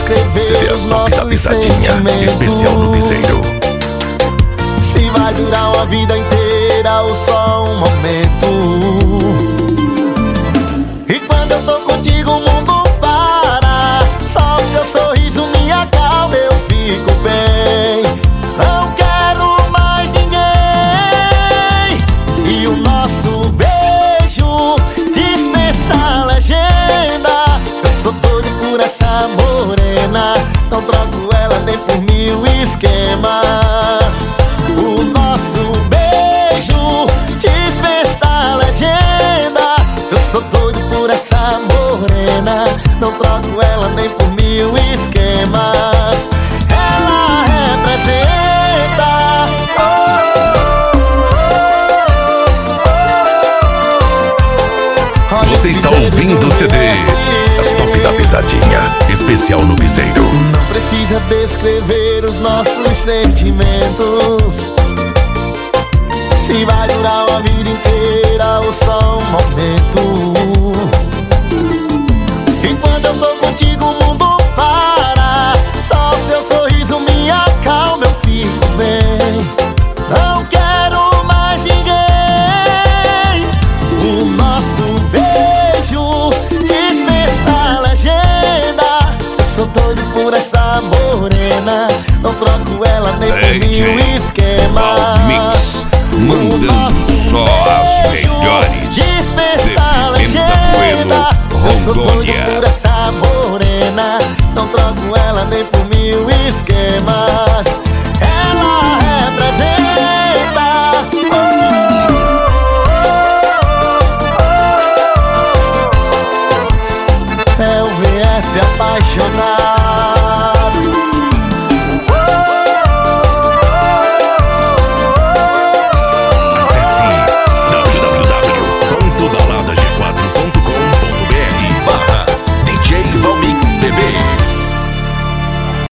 descrever CDs os Top da nossos Pisadinha, sentimentos. especial no piseiro. Se vai durar uma vida inteira ou só um momento. E quando eu tô contigo o mundo para. Só o seu sorriso me acalma, eu fico bem. Não quero mais ninguém. E o nosso beijo dispensa a legenda. Eu sou doido por essa morena. Não troco ela nem por mil esquemas. O nosso beijo dispensa a legenda. Eu sou doido por essa morena. Não troco ela nem por mil esquemas. Ela representa Você está ouvindo o CD As Top da Pisadinha, especial no piseiro. Não precisa descrever os nossos sentimentos. Se vai durar uma vida inteira ou só um momento. E quando eu tô contigo o mundo para. Só o seu sorriso me acalma, eu fico bem. Não quero mais ninguém. O nosso beijo dispensa a legenda. Sou doido por essa morena. Não troco ela nem por mil esquemas. Mix, mandando só as melhores. De Pimenta Bueno, Eu sou doido Rondônia. por essa morena. Não troco ela nem por mil